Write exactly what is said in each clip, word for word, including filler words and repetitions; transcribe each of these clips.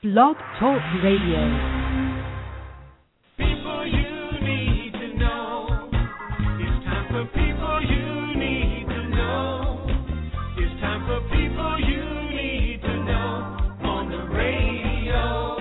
Blog Talk Radio. People you need to know. It's time for people you need to know. It's time for people you need to know on the radio.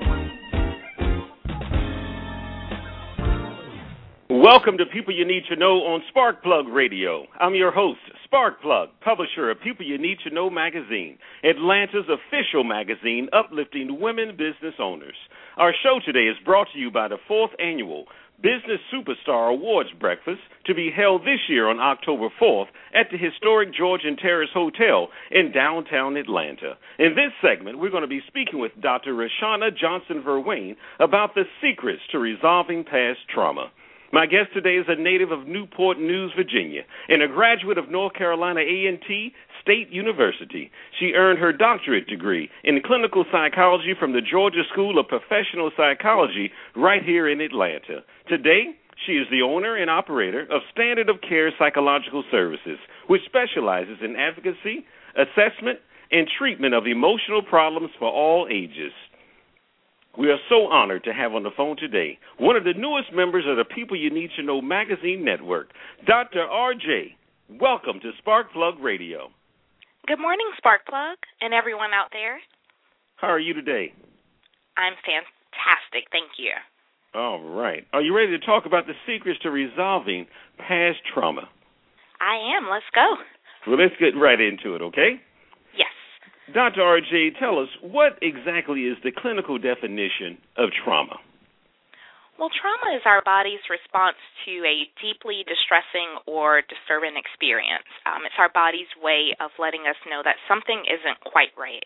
Welcome to People You Need to Know on Sparkplug Radio. I'm your host, Sparkplug, publisher of People You Need to Know magazine, Atlanta's official magazine uplifting women business owners. Our show today is brought to you by the fourth annual Business Superstar Awards Breakfast to be held this year on October fourth at the historic Georgian Terrace Hotel in downtown Atlanta. In this segment, we're going to be speaking with Doctor Rashana Johnson-Verwain about the secrets to resolving past trauma. My guest today is a native of Newport News, Virginia, and a graduate of North Carolina A and T State University. She earned her doctorate degree in clinical psychology from the Georgia School of Professional Psychology right here in Atlanta. Today, she is the owner and operator of Standard of Care Psychological Services, which specializes in advocacy, assessment, and treatment of emotional problems for all ages. We are so honored to have on the phone today one of the newest members of the People You Need to Know magazine network, Doctor R J. Welcome to Sparkplug Radio. Good morning, Sparkplug, and everyone out there. How are you today? I'm fantastic, thank you. All right. Are you ready to talk about the secrets to resolving past trauma? I am. Let's go. Well, let's get right into it, okay? Yes. Doctor R J, tell us, what exactly is the clinical definition of trauma? Well, trauma is our body's response to a deeply distressing or disturbing experience. Um, it's our body's way of letting us know that something isn't quite right.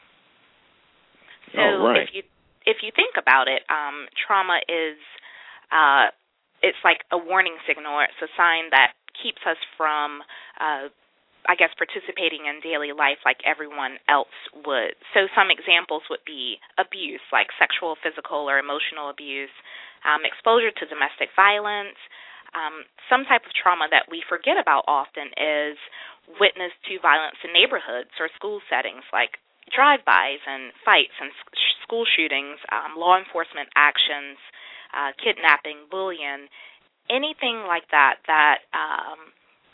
So All right. if you if you think about it, um, trauma is uh, it's like a warning signal. It's a sign that keeps us from uh, I guess, participating in daily life like everyone else would. So some examples would be abuse, like sexual, physical, or emotional abuse, um, exposure to domestic violence. Um, some type of trauma that we forget about often is witness to violence in neighborhoods or school settings, like drive-bys and fights and school shootings, um, law enforcement actions, uh, kidnapping, bullying, anything like that that um,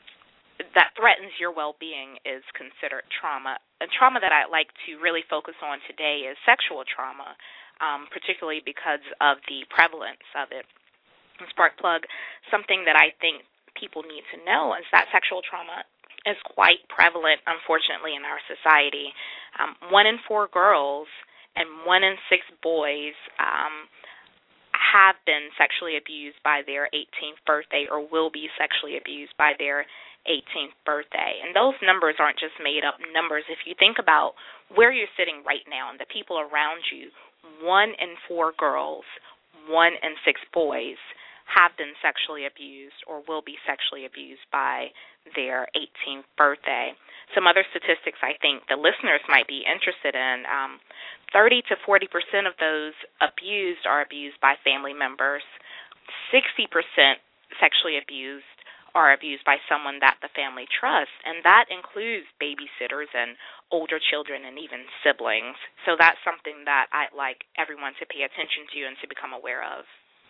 that threatens your well-being is considered trauma. A trauma that I'd like to really focus on today is sexual trauma, um, particularly because of the prevalence of it. And Sparkplug, something that I think people need to know is that sexual trauma is quite prevalent, unfortunately, in our society. Um, one in four girls and one in six boys um, have been sexually abused by their eighteenth birthday or will be sexually abused by their eighteenth birthday. And those numbers aren't just made up numbers. If you think about where you're sitting right now and the people around you, one in four girls, one in six boys have been sexually abused or will be sexually abused by their eighteenth birthday. Some other statistics I think the listeners might be interested in, um, thirty to forty percent of those abused are abused by family members. sixty percent sexually abused are abused by someone that the family trusts, and that includes babysitters and older children and even siblings. So that's something that I'd like everyone to pay attention to and to become aware of.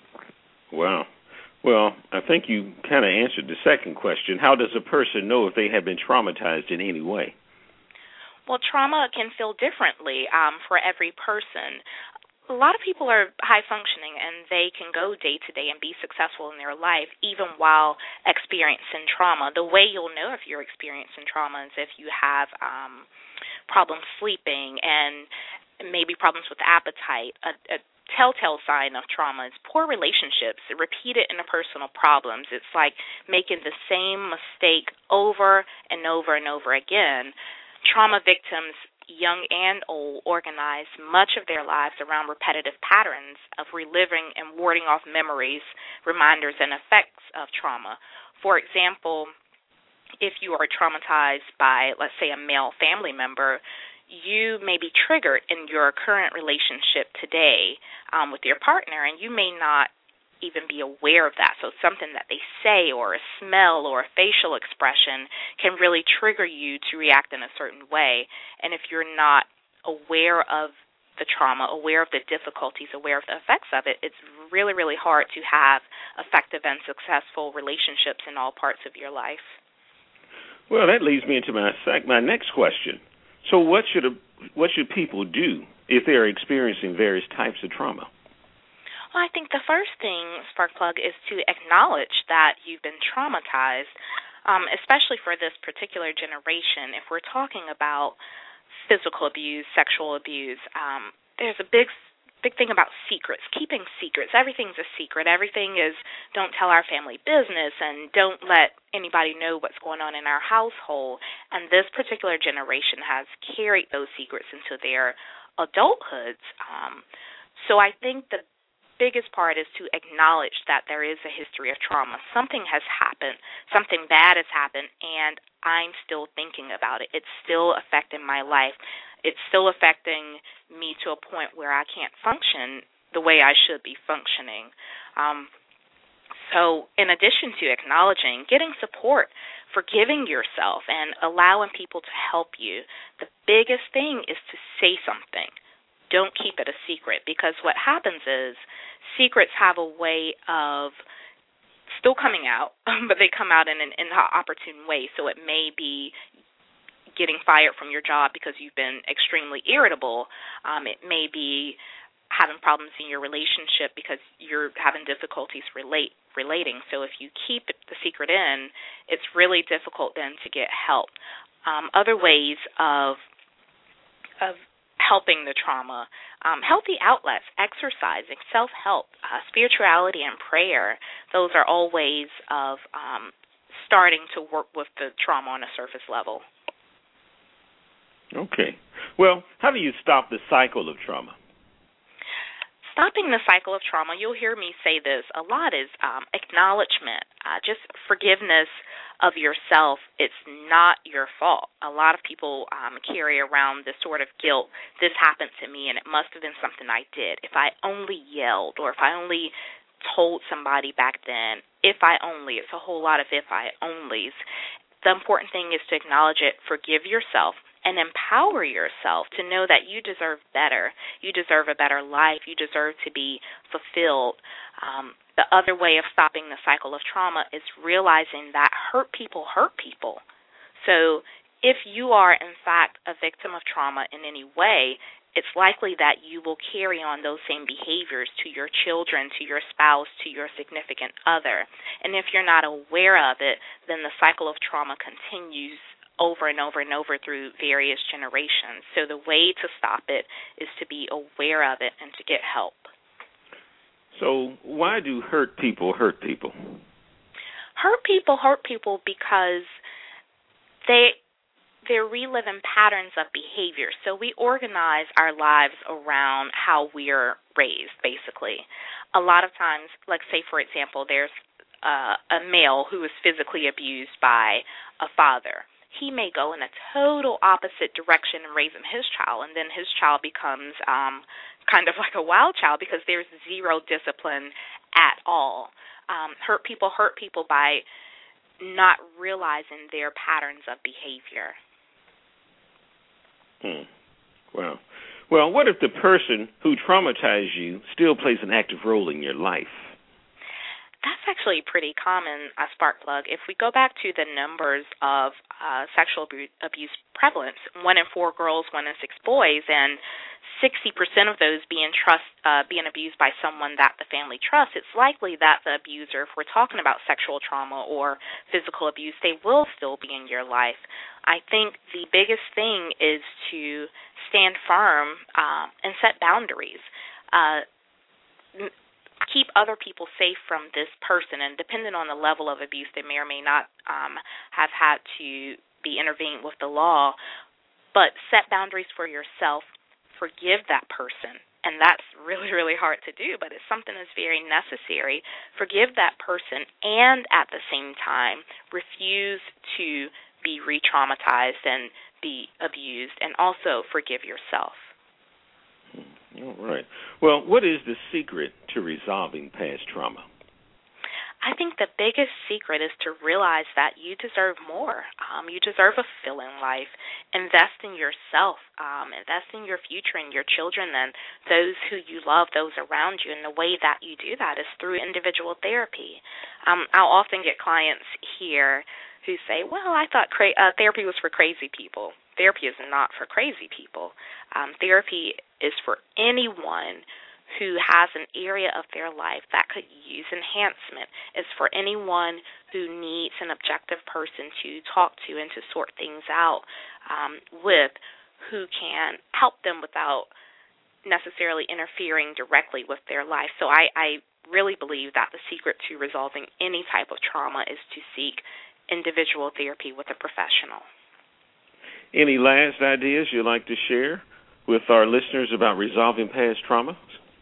Wow. Well, I think you kind of answered the second question. How does a person know if they have been traumatized in any way? Well, trauma can feel differently um, for every person. A lot of people are high functioning and they can go day to day and be successful in their life even while experiencing trauma. The way you'll know if you're experiencing trauma is if you have um, problems sleeping and maybe problems with appetite. A, a telltale sign of trauma is poor relationships, repeated interpersonal problems. It's like making the same mistake over and over and over again. Trauma victims, young and old, organize much of their lives around repetitive patterns of reliving and warding off memories, reminders, and effects of trauma. For example, if you are traumatized by, let's say, a male family member, you may be triggered in your current relationship today um, with your partner, and you may not even be aware of that. So something that they say or a smell or a facial expression can really trigger you to react in a certain way. And if you're not aware of the trauma, aware of the difficulties, aware of the effects of it, it's really, really hard to have effective and successful relationships in all parts of your life. Well, that leads me into my my next question. So what should a, what should people do if they're experiencing various types of trauma? Well, I think the first thing, Sparkplug, is to acknowledge that you've been traumatized, um, especially for this particular generation. If we're talking about physical abuse, sexual abuse, um, there's a big big thing about secrets, keeping secrets. Everything's a secret. Everything is don't tell our family business and don't let anybody know what's going on in our household. And this particular generation has carried those secrets into their adulthoods. Um, so I think the biggest part is to acknowledge that there is a history of trauma. Something has happened, something bad has happened, and I'm still thinking about it. It's still affecting my life. It's still affecting me to a point where I can't function the way I should be functioning. Um, so in addition to acknowledging, getting support, forgiving yourself, and allowing people to help you, the biggest thing is to say something. Don't keep it a secret, because what happens is secrets have a way of still coming out, but they come out in an inopportune way. So it may be getting fired from your job because you've been extremely irritable. Um, it may be having problems in your relationship because you're having difficulties relate relating. So if you keep the secret in, it's really difficult then to get help. Um, other ways of of helping the trauma, um, healthy outlets, exercising, self-help, uh, spirituality, and prayer. Those are all ways of um, starting to work with the trauma on a surface level. Okay. Well, how do you stop the cycle of trauma? Stopping the cycle of trauma, you'll hear me say this a lot, is um, acknowledgement, uh, just forgiveness of yourself. It's not your fault. A lot of people um, carry around this sort of guilt. This happened to me, and it must have been something I did. If I only yelled, or if I only told somebody back then, if I only, it's a whole lot of if I onlys. The important thing is to acknowledge it, forgive yourself, and empower yourself to know that you deserve better. You deserve a better life. You deserve to be fulfilled. Um, the other way of stopping the cycle of trauma is realizing that hurt people hurt people. So if you are, in fact, a victim of trauma in any way, it's likely that you will carry on those same behaviors to your children, to your spouse, to your significant other. And if you're not aware of it, then the cycle of trauma continues over and over and over through various generations. So the way to stop it is to be aware of it and to get help. So why do hurt people hurt people? Hurt people hurt people because they they're reliving patterns of behavior. So we organize our lives around how we're raised, basically. A lot of times, like say, for example, there's uh, a male who is physically abused by a father. He may go in a total opposite direction in raising his child, and then his child becomes um, kind of like a wild child because there's zero discipline at all. Um, hurt people hurt people by not realizing their patterns of behavior. Hmm. Well, well, what if the person who traumatized you still plays an active role in your life? That's actually pretty common, uh, Sparkplug. If we go back to the numbers of uh, sexual abuse prevalence, one in four girls, one in six boys, and sixty percent of those being trust uh, being abused by someone that the family trusts, it's likely that the abuser, if we're talking about sexual trauma or physical abuse, they will still be in your life. I think the biggest thing is to stand firm uh, and set boundaries. Uh, keep other people safe from this person, and depending on the level of abuse, they may or may not um, have had to be intervened with the law, but set boundaries for yourself, forgive that person, and that's really, really hard to do, but it's something that's very necessary. Forgive that person, and at the same time, refuse to be re-traumatized and be abused, and also forgive yourself. All right. Well, what is the secret to resolving past trauma? I think the biggest secret is to realize that you deserve more. Um, you deserve a fulfilling life. Invest in yourself. Um, invest in your future and your children and those who you love, those around you. And the way that you do that is through individual therapy. Um, I'll often get clients here who say, well, I thought cra- uh, therapy was for crazy people. Therapy is not for crazy people. Um, therapy is for anyone who has an area of their life that could use enhancement. It's for anyone who needs an objective person to talk to and to sort things out um, with, who can help them without necessarily interfering directly with their life. So I, I really believe that the secret to resolving any type of trauma is to seek individual therapy with a professional. Any last ideas you'd like to share with our listeners about resolving past traumas?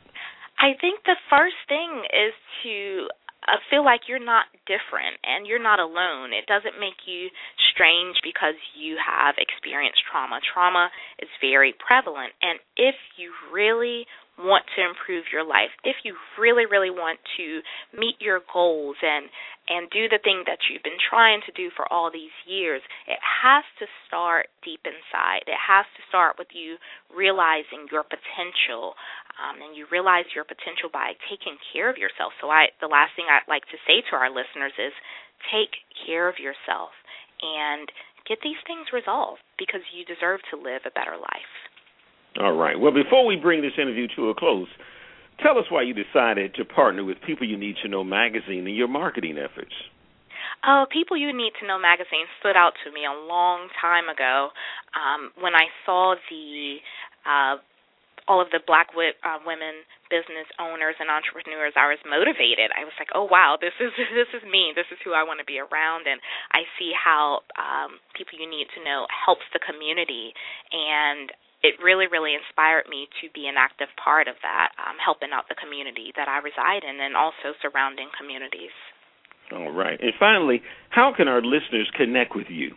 I think the first thing is to uh, feel like you're not different and you're not alone. It doesn't make you strange because you have experienced trauma. Trauma is very prevalent, and if you really want to improve your life, if you really, really want to meet your goals and, and do the thing that you've been trying to do for all these years, it has to start deep inside. It has to start with you realizing your potential, um, and you realize your potential by taking care of yourself. So I, the last thing I'd like to say to our listeners is take care of yourself and get these things resolved because you deserve to live a better life. All right. Well, before we bring this interview to a close, tell us why you decided to partner with People You Need to Know magazine in your marketing efforts. Oh, People You Need to Know magazine stood out to me a long time ago um, when I saw the uh, all of the black wi- uh, women business owners and entrepreneurs. I was motivated. I was like, oh, wow, this is this is me. This is who I want to be around. And I see how um, People You Need to Know helps the community, and it really, really inspired me to be an active part of that, um, helping out the community that I reside in and also surrounding communities. All right. And finally, how can our listeners connect with you?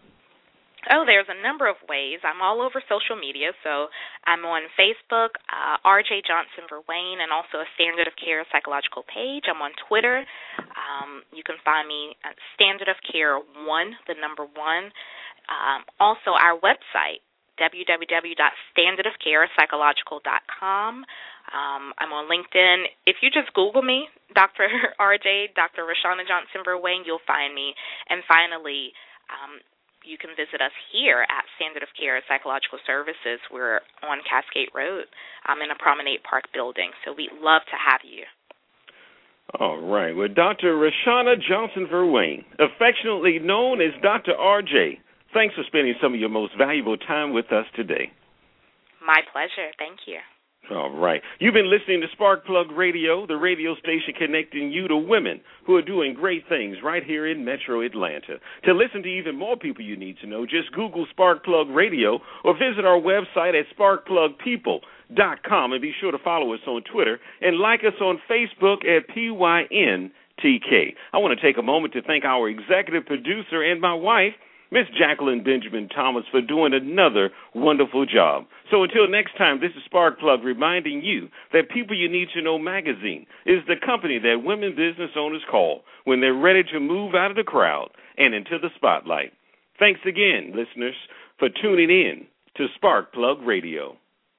Oh, there's a number of ways. I'm all over social media, so I'm on Facebook, uh, R J Johnson Verwain, and also a Standard of Care psychological page. I'm on Twitter. Um, you can find me at Standard of Care one, the number one. Um, also, our website, w w w dot standard of care psychological dot com. Um, I'm on LinkedIn. If you just Google me, Doctor R J, Doctor Rashana Johnson Verwain, you'll find me. And finally, um, you can visit us here at Standard of Care Psychological Services. We're on Cascade Road um, in a Promenade Park building, so we'd love to have you. All right. Well, Doctor Rashana Johnson Verwain, affectionately known as Doctor R J, thanks for spending some of your most valuable time with us today. My pleasure. Thank you. All right. You've been listening to Sparkplug Radio, the radio station connecting you to women who are doing great things right here in Metro Atlanta. To listen to even more people you need to know, just Google Sparkplug Radio or visit our website at sparkplug people dot com, and be sure to follow us on Twitter and like us on Facebook at P Y N T K. I want to take a moment to thank our executive producer and my wife, Miss Jacqueline Benjamin Thomas, for doing another wonderful job. So until next time, this is Sparkplug reminding you that People You Need to Know magazine is the company that women business owners call when they're ready to move out of the crowd and into the spotlight. Thanks again, listeners, for tuning in to Sparkplug Radio.